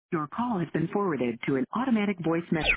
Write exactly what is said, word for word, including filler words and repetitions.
Your call has been forwarded to an automatic voice message.